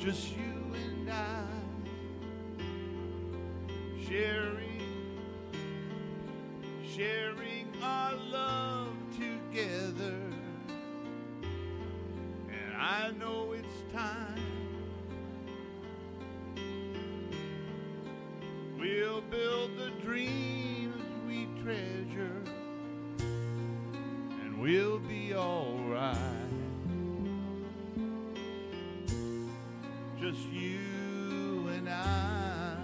just you and I, sharing our love together. And I know it's time we'll build the dreams we treasure, and we'll be all right. Just you and I.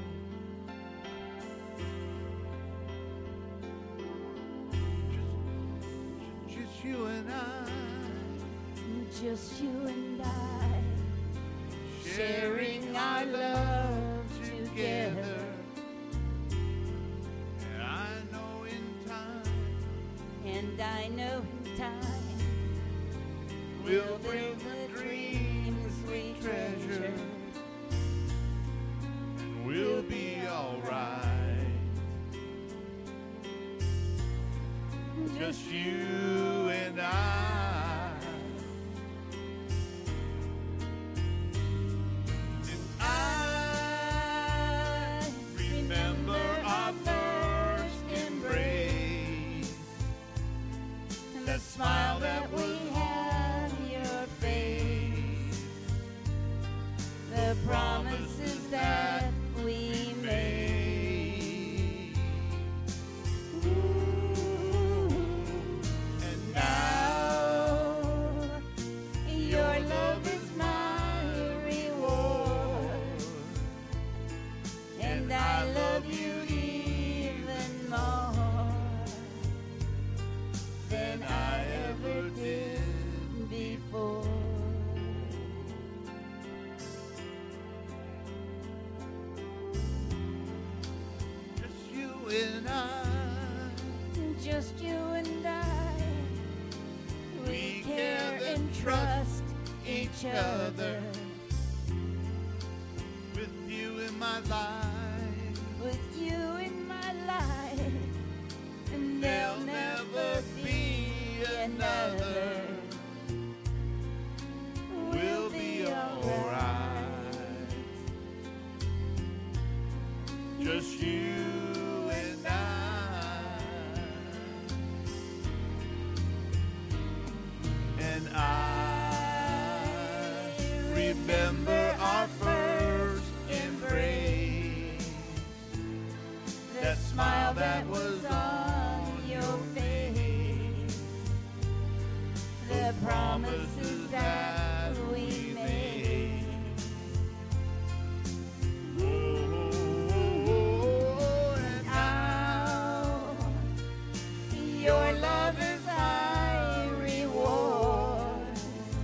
Just you and I. Just you and I. Sharing our love together. And I know in time we'll bring the dreams we treasure, and we'll be all right. Just you and I. And I remember our first embrace, and the smile that we had on your face, the promises that we made. And now your love is my reward, and I love you even more than I ever did before. Just you and I. Just you and I. We care and trust each other. With you in my life, With you in my life, and there'll never be another. We'll be alright. Just you and I. And I remember our first embrace, that smile that was on your face, the promises that we made. Oh, and now your love is my reward,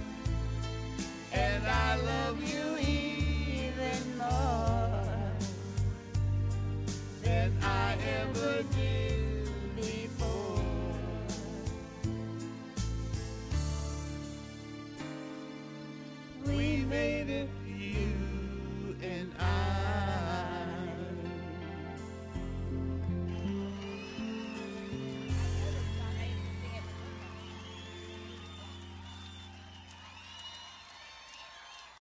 and I love you even more than I ever did before. We made it